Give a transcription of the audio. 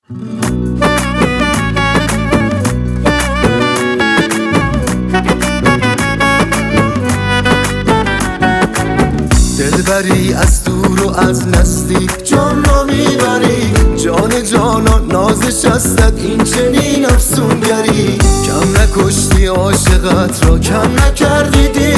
دلبری از دور و از نزدیک جان را میبری، جان جانان نازش هستد این چنین افسونگری. کم نکشتی عاشقت را، کم نکردی